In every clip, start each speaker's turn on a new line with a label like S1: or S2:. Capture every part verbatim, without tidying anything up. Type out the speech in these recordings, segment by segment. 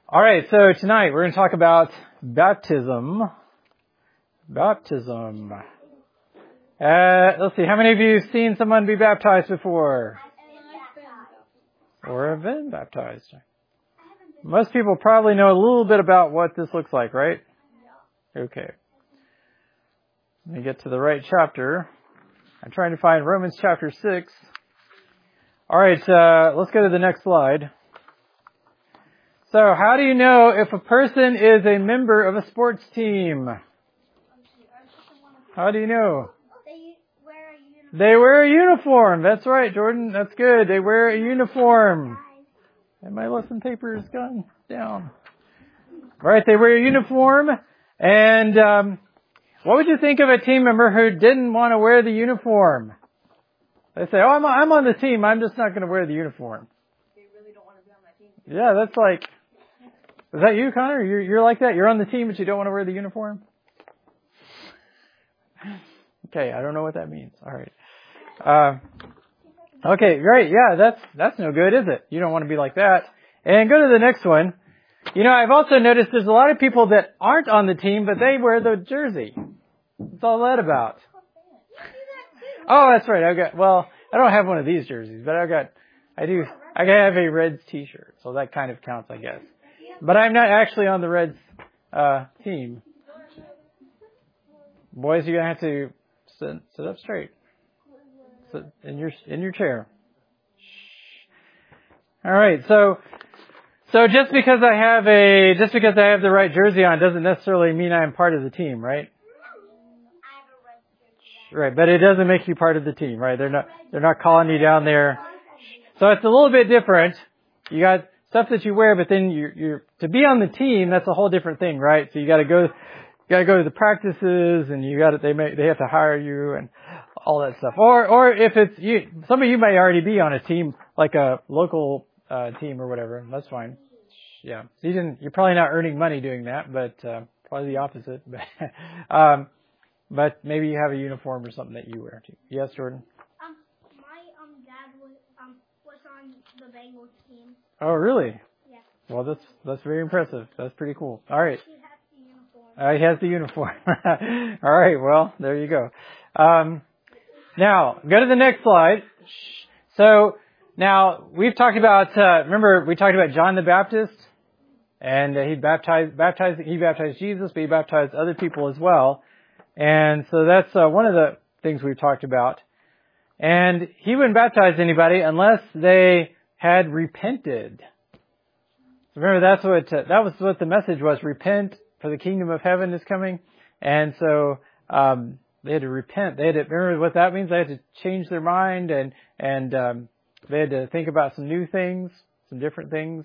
S1: All right, so tonight we're going to talk about baptism. Baptism. Uh, let's see, how many of you have seen someone be baptized before? Or have been baptized? Most people probably know a little bit about what this looks like, right? Okay. Let me get to the right chapter. I'm trying to find Romans chapter six. All right, uh, let's go to the next slide. So, how do you know if a person is a member of a sports team? How do you know?
S2: They wear a uniform.
S1: They wear a uniform. That's right, Jordan. That's good. They wear a uniform. And my lesson paper has gone down. All right, they wear a uniform. And um, what would you think of a team member who didn't want to wear the uniform? They say, oh, I'm, I'm on the team. I'm just not going to wear the uniform.
S2: They really don't want to be on that team.
S1: Yeah, that's like, is that you, Connor? You're, you're like that? You're on the team, but you don't want to wear the uniform? Okay, I don't know what that means. All right. Uh, okay, great. Yeah, that's that's no good, is it? You don't want to be like that. And go to the next one. You know, I've also noticed there's a lot of people that aren't on the team, but they wear the jersey. What's all that about? Oh, that's right. I've got, well, I don't have one of these jerseys, but I've got, I do, I have a Reds t-shirt, so that kind of counts, I guess. But I'm not actually on the Reds, uh, team. Boys, you're gonna have to sit, sit up straight. Sit in your, in your chair. Shh. All right, so, so just because I have a, just because I have the right jersey on doesn't necessarily mean I'm part of the team, right? Right, but it doesn't make you part of the team, right? They're not, they're not calling you down there. So it's a little bit different. You got stuff that you wear, but then you're, you're, to be on the team, that's a whole different thing, right? So you gotta go, you gotta go to the practices and you gotta, they may, they have to hire you and all that stuff. Or, or if it's you, some of you may already be on a team, like a local, uh, team or whatever. That's fine. Yeah. So you didn't, you're probably not earning money doing that, but, uh, probably the opposite. um, But maybe you have a uniform or something that you wear too. Yes, Jordan?
S2: Um, my um dad was um was on the Bengals team.
S1: Oh, really?
S2: Yeah.
S1: Well, that's that's very impressive. That's pretty cool. All right.
S2: He has the uniform.
S1: Uh, he has the uniform. All right. Well, there you go. Um, now, go to the next slide. So now we've talked about. Uh, remember, we talked about John the Baptist, and uh, he baptized, baptized, he baptized Jesus, but he baptized other people as well. And so that's uh, one of the things we've talked about. And he wouldn't baptize anybody unless they had repented. So remember, that's what uh, that was what the message was: repent, for the kingdom of heaven is coming. And so um, they had to repent. They had to remember what that means. They had to change their mind, and and um, they had to think about some new things, some different things,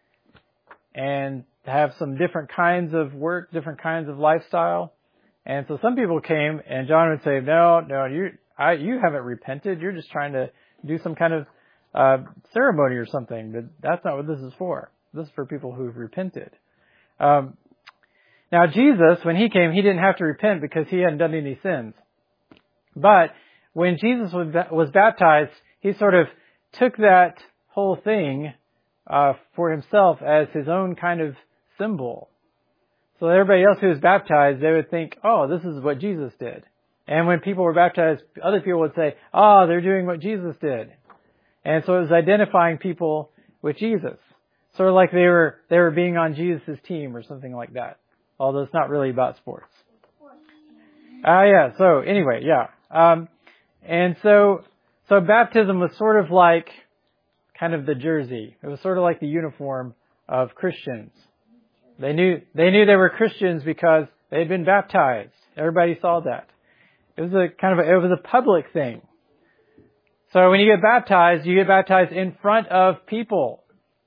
S1: and have some different kinds of work, different kinds of lifestyle. And so some people came, and John would say, no, no, you, I, you haven't repented. You're just trying to do some kind of, uh, ceremony or something. But that's not what this is for. This is for people who've repented. Um, now Jesus, when he came, he didn't have to repent because he hadn't done any sins. But when Jesus was, was baptized, he sort of took that whole thing, uh, for himself as his own kind of symbol. So everybody else who was baptized, they would think, oh, this is what Jesus did. And when people were baptized, other people would say, oh, they're doing what Jesus did. And so it was identifying people with Jesus. Sort of like they were, they were being on Jesus' team or something like that. Although it's not really about sports. Ah, uh, yeah. So anyway, yeah. Um, and so, so baptism was sort of like kind of the jersey. It was sort of like the uniform of Christians. They knew, they knew they were Christians because they had been baptized. Everybody saw that. It was a kind of a, it was a public thing. So when you get baptized, you get baptized in front of people.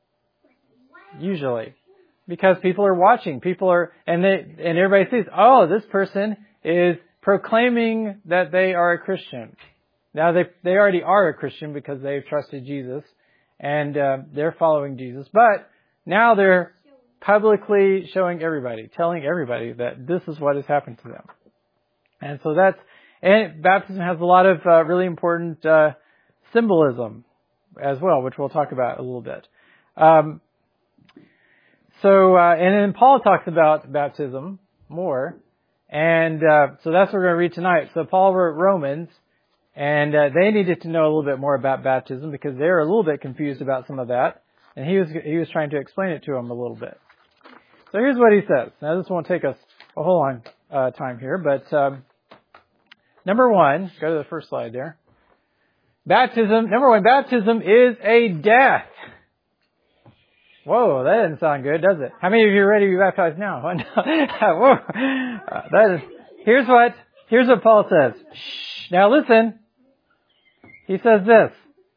S1: Usually. Because people are watching. People are, and they, and everybody sees, oh, this person is proclaiming that they are a Christian. Now they, they already are a Christian because they've trusted Jesus and, uh, they're following Jesus. But now they're publicly showing everybody, telling everybody that this is what has happened to them. And so that's, and baptism has a lot of uh, really important uh, symbolism as well, which we'll talk about a little bit. Um, so, uh, and then Paul talks about baptism more. And, uh, so that's what we're going to read tonight. So Paul wrote Romans, and, uh, they needed to know a little bit more about baptism because they were a little bit confused about some of that. And he was, he was trying to explain it to them a little bit. So here's what he says. Now this won't take us a whole long, uh, time here, but, um, number one, go to the first slide there. Baptism, number one, baptism is a death. Whoa, that doesn't sound good, does it? How many of you are ready to be baptized now? Whoa. Uh, that is, here's what, here's what Paul says. Shh. Now listen. He says this.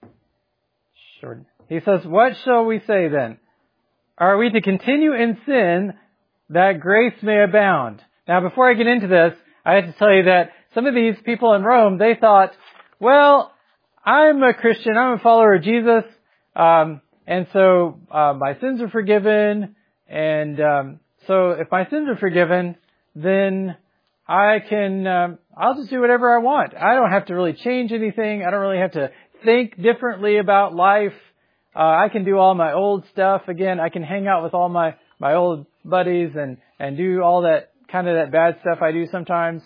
S1: Short. He says, what shall we say then? Are we to continue in sin that grace may abound? Now before I get into this, I have to tell you that some of these people in Rome, they thought, well, I'm a Christian, I'm a follower of Jesus, um, and so uh, my sins are forgiven, and um, so if my sins are forgiven, then I can, um, I'll just do whatever I want. I don't have to really change anything. I don't really have to think differently about life. Uh, I can do all my old stuff again. I can hang out with all my, my old buddies and, and do all that kind of that bad stuff I do sometimes.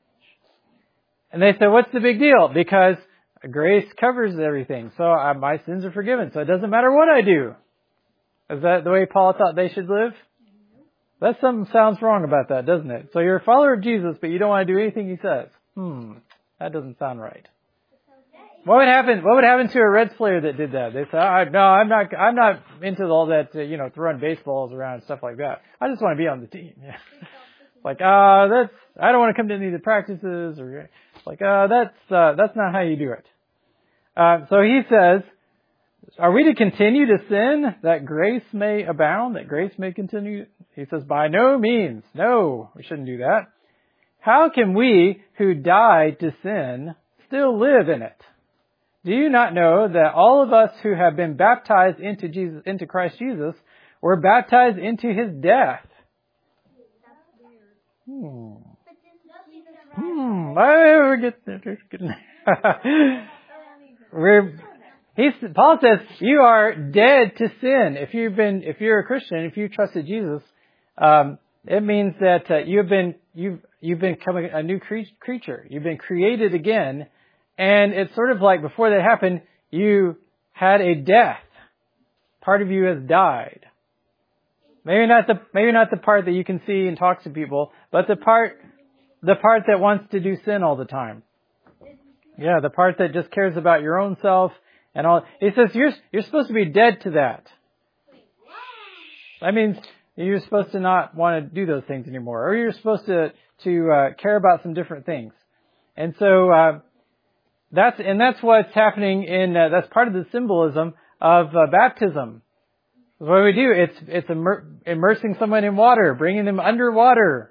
S1: And they said, what's the big deal? Because grace covers everything. So uh, my sins are forgiven. So it doesn't matter what I do. Is that the way Paul thought they should live? That something sounds wrong about that, doesn't it? So you're a follower of Jesus, but you don't want to do anything he says. Hmm. That doesn't sound right. What would happen? What would happen to a Reds player that did that? They say, oh, "No, I'm not. I'm not into all that. Uh, you know, throwing baseballs around and stuff like that. I just want to be on the team." Yeah. Like, ah, uh, that's. I don't want to come to any of the practices, or like, ah, uh, that's uh, that's not how you do it. Uh, so he says, are we to continue to sin that grace may abound, that grace may continue? He says, by no means. No, we shouldn't do that. How can we who died to sin still live in it? Do you not know that all of us who have been baptized into Jesus, into Christ Jesus, were baptized into his death? Hmm. Hmm. We're getting there. We're, he's, Paul says you are dead to sin. If you've been, if you're a Christian, if you trusted Jesus, um, it means that uh, you've been you've you've become a new cre- creature. You've been created again. And it's sort of like before that happened, you had a death. Part of you has died. Maybe not the, maybe not the part that you can see and talk to people, but the part, the part that wants to do sin all the time. Yeah, the part that just cares about your own self and all. He says you're, you're supposed to be dead to that. That means you're supposed to not want to do those things anymore, or you're supposed to, to, uh, care about some different things. And so, uh, That's, and that's what's happening in, uh, that's part of the symbolism of uh, baptism. What do we do? It's, it's immer- immersing someone in water, bringing them underwater.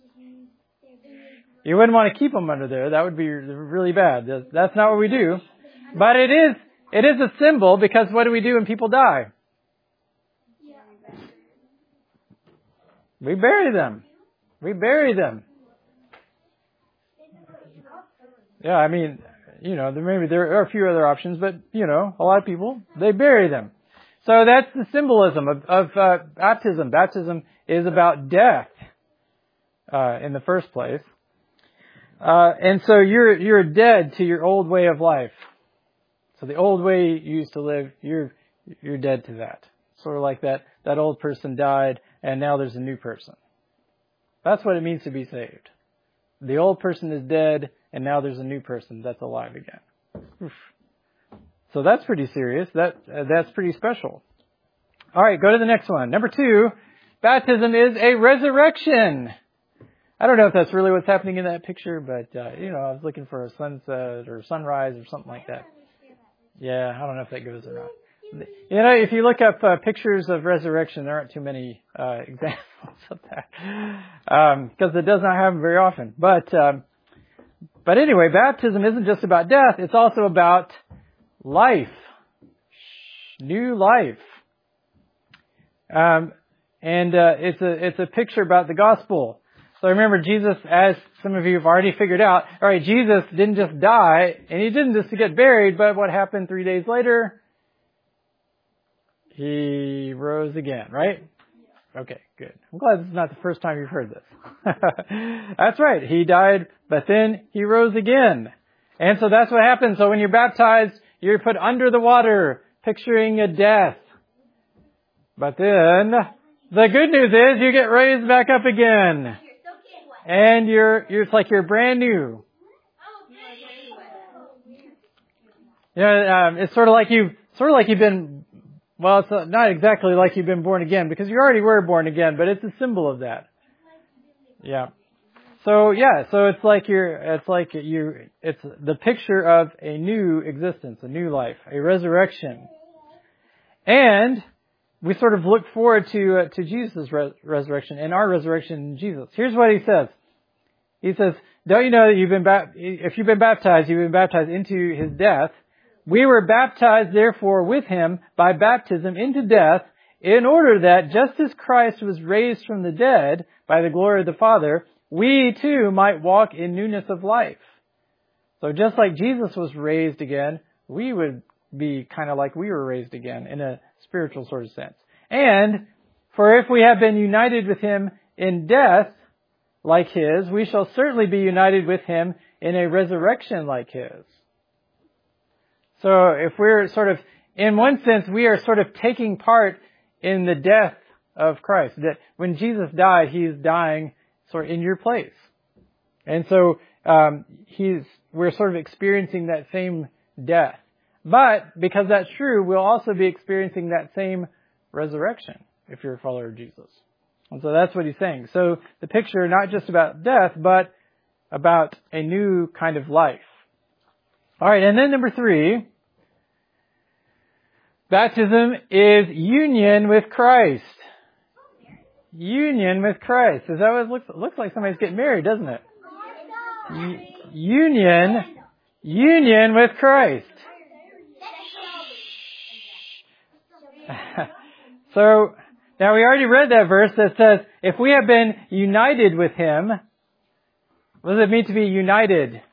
S1: You wouldn't want to keep them under there. That would be really bad. That's not what we do. But it is, it is a symbol because what do we do when people die? We bury them. We bury them. Yeah, I mean, you know, there maybe there are a few other options, but, you know, a lot of people, they bury them. So that's the symbolism of, of uh, baptism. Baptism is about death uh, in the first place. Uh, and so you're you're dead to your old way of life. So the old way you used to live, you're you're dead to that. Sort of like that, that old person died, and now there's a new person. That's what it means to be saved. The old person is dead, and now there's a new person that's alive again. Oof. So that's pretty serious. That uh, that's pretty special. All right, go to the next one. Number two, baptism is a resurrection. I don't know if that's really what's happening in that picture, but uh, you know, I was looking for a sunset or sunrise or something like that. Yeah, I don't know if that goes or not. You know, if you look up uh, pictures of resurrection, there aren't too many uh, examples of that because um, it does not happen very often. But um, but anyway, baptism isn't just about death; it's also about life, new life, um, and uh, it's a it's a picture about the gospel. So remember, Jesus, as some of you have already figured out, all right, Jesus didn't just die, and he didn't just get buried, but what happened three days later? He rose again, right? Okay, good. I'm glad this is not the first time you've heard this. That's right. He died, but then he rose again. And so that's what happens. So when you're baptized, you're put under the water, picturing a death. But then the good news is you get raised back up again. And you're, you're it's like you're brand new. You know, um, it's sort of like you've, sort of like you've been, well, it's not exactly like you've been born again because you already were born again, but it's a symbol of that. Yeah. So yeah, so it's like you're, it's like you, it's the picture of a new existence, a new life, a resurrection. And we sort of look forward to, uh, to Jesus' res- resurrection and our resurrection in Jesus. Here's what he says. He says, don't you know that you've been, ba- if you've been baptized, you've been baptized into his death. We were baptized, therefore, with him by baptism into death, in order that just as Christ was raised from the dead by the glory of the Father, we too might walk in newness of life. So just like Jesus was raised again, we would be kind of like we were raised again in a spiritual sort of sense. And for if we have been united with him in death like his, we shall certainly be united with him in a resurrection like his. So if we're sort of, in one sense, we are sort of taking part in the death of Christ. That when Jesus died, he's dying sort of in your place. And so um, he's we're sort of experiencing that same death. But because that's true, we'll also be experiencing that same resurrection if you're a follower of Jesus. And so that's what he's saying. So the picture, not just about death, but about a new kind of life. All right, and then number three, baptism is union with Christ. Union with Christ. Is that what it looks, it looks like? Somebody's getting married, doesn't it? U- union, union with Christ. So, now we already read that verse that says, if we have been united with him, what does it mean to be united?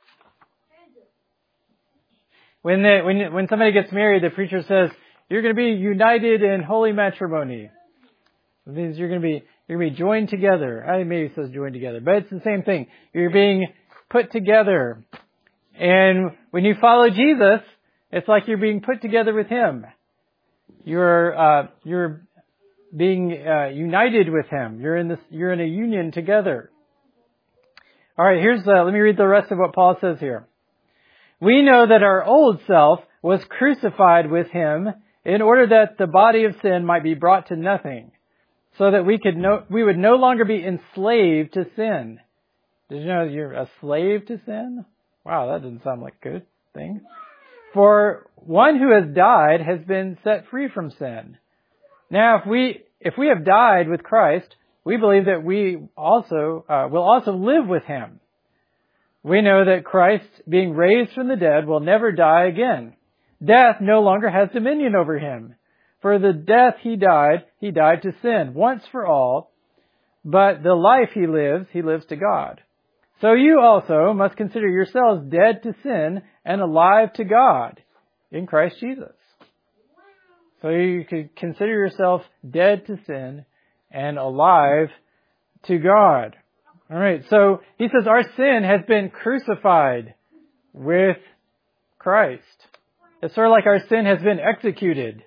S1: When the, when when somebody gets married, the preacher says, you're going to be united in holy matrimony. It means you're going to be you're going to be joined together. I maybe it says joined together, but it's the same thing. You're being put together. And when you follow Jesus, it's like you're being put together with him. You're uh, you're being uh, united with him. You're in this. You're in a union together. All right. Here's uh, let me read the rest of what Paul says here. We know that our old self was crucified with him in order that the body of sin might be brought to nothing, so that we could no, we would no longer be enslaved to sin. Did you know you're a slave to sin? Wow, that doesn't sound like a good thing. For one who has died has been set free from sin. Now, if we if we have died with Christ, we believe that we also uh, will also live with him. We know that Christ, being raised from the dead, will never die again. Death no longer has dominion over him. For the death he died, he died to sin once for all, but the life he lives, he lives to God. So you also must consider yourselves dead to sin and alive to God in Christ Jesus. So you could consider yourself dead to sin and alive to God. All right, so he says our sin has been crucified with Christ. It's sort of like our sin has been executed.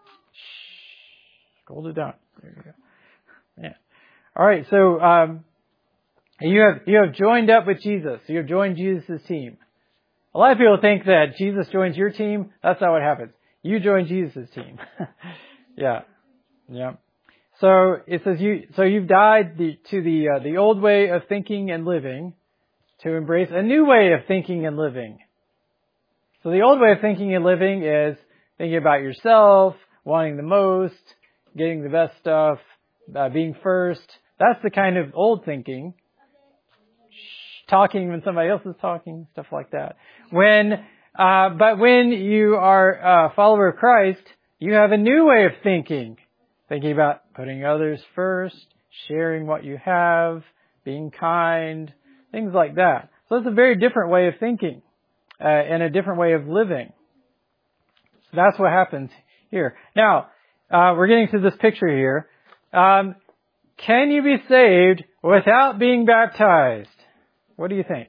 S1: Shh, hold it down. There you go. Yeah. All right, so um, you have you have joined up with Jesus. You have joined Jesus' team. A lot of people think that Jesus joins your team. That's not what happens. You join Jesus' team. yeah, yeah. So it says you. So you've died the, to the uh, the old way of thinking and living, to embrace a new way of thinking and living. So the old way of thinking and living is thinking about yourself, wanting the most, getting the best stuff, uh, being first. That's the kind of old thinking. Shh, talking when somebody else is talking, stuff like that. When, uh, but when you are a follower of Christ, you have a new way of thinking. Thinking about putting others first, sharing what you have, being kind, things like that. So it's a very different way of thinking uh, and a different way of living. So that's what happens here. Now, uh, we're getting to this picture here. Um, can you be saved without being baptized? What do you think?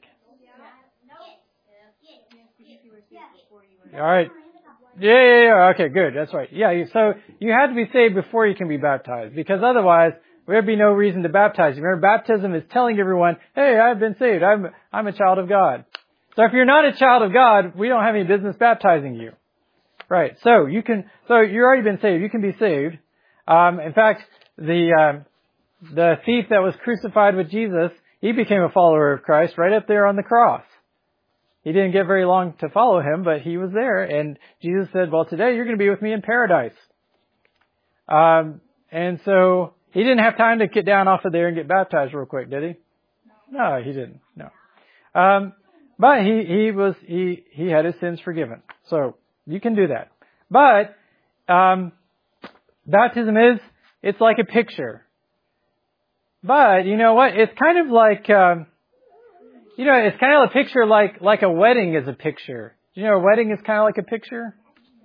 S1: All right. Yeah, yeah, yeah. Okay, good. That's right. Yeah, you- so you have to be saved before you can be baptized, because otherwise there'd be no reason to baptize you. Remember, baptism is telling everyone, hey, I've been saved. I'm, I'm a child of God. So if you're not a child of God, we don't have any business baptizing you. Right. So you can, so you've already been saved. You can be saved. Um, in fact, the, um, the thief that was crucified with Jesus, he became a follower of Christ right up there on the cross. He didn't get very long to follow him, but he was there, and Jesus said, well, today you're going to be with me in paradise. Um, and so he didn't have time to get down off of there and get baptized real quick, did he? No, he didn't. No. Um, but he, he was, he, he had his sins forgiven. So you can do that. But, um, baptism is, it's like a picture. But, you know what? It's kind of like, um, you know, it's kind of a picture like, like a wedding is a picture. You know, a wedding is kind of like a picture.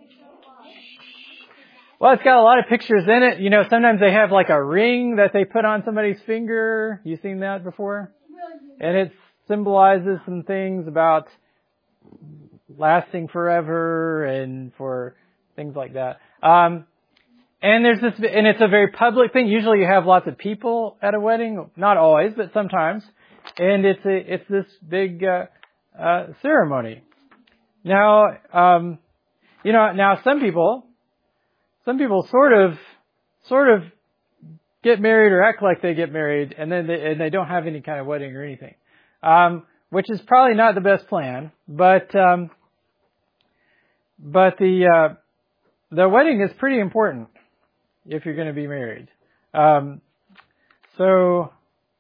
S1: Well, it's got a lot of pictures in it. You know, sometimes they have like a ring that they put on somebody's finger. You seen that before? And it symbolizes some things about lasting forever and for things like that. Um, and there's this, and it's a very public thing. Usually you have lots of people at a wedding. Not always, but sometimes. And it's a, it's this big, uh, uh, ceremony. Now, um, you know, now some people, some people sort of, sort of get married or act like they get married, and then they, and they don't have any kind of wedding or anything. Um, which is probably not the best plan, but, um, but the, uh, the wedding is pretty important if you're going to be married. Um, so,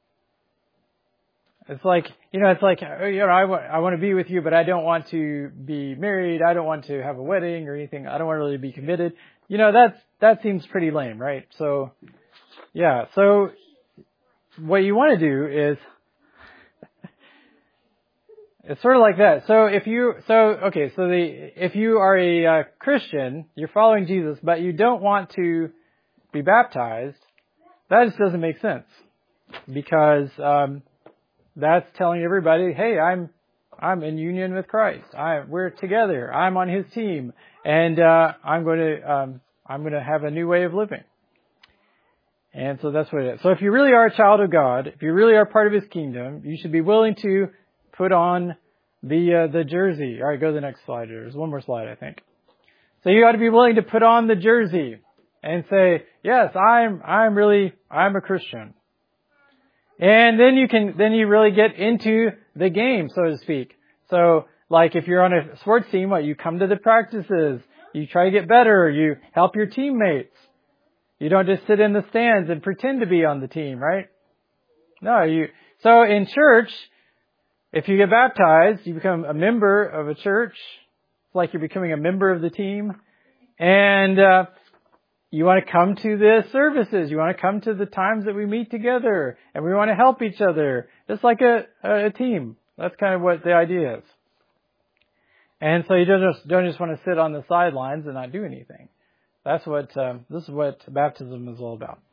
S1: it's like, you know, it's like, you know, I, w- I want to be with you, but I don't want to be married. I don't want to have a wedding or anything. I don't want to really be committed. You know, that's, that seems pretty lame, right? So, yeah. So, what you want to do is, it's sort of like that. So if you, so, okay, so the, if you are a uh, Christian, you're following Jesus, but you don't want to be baptized, that just doesn't make sense. Because, um, that's telling everybody, hey, I'm, I'm in union with Christ. I, we're together. I'm on His team. And, uh, I'm going to, um, I'm going to have a new way of living. And so that's what it is. So if you really are a child of God, if you really are part of His kingdom, you should be willing to put on the, uh, the jersey. All right, go to the next slide. There's one more slide, I think. So you ought to be willing to put on the jersey and say, yes, I'm, I'm really, I'm a Christian. And then you can, then you really get into the game, so to speak. So, like if you're on a sports team, what, you come to the practices, you try to get better, you help your teammates. You don't just sit in the stands and pretend to be on the team, right? No, you, so in church, if you get baptized, you become a member of a church. It's like you're becoming a member of the team. And, uh, you want to come to the services. You want to come to the times that we meet together. And we want to help each other. Just like a, a team. That's kind of what the idea is. And so you don't just, don't just want to sit on the sidelines and not do anything. That's what, um, this is what baptism is all about.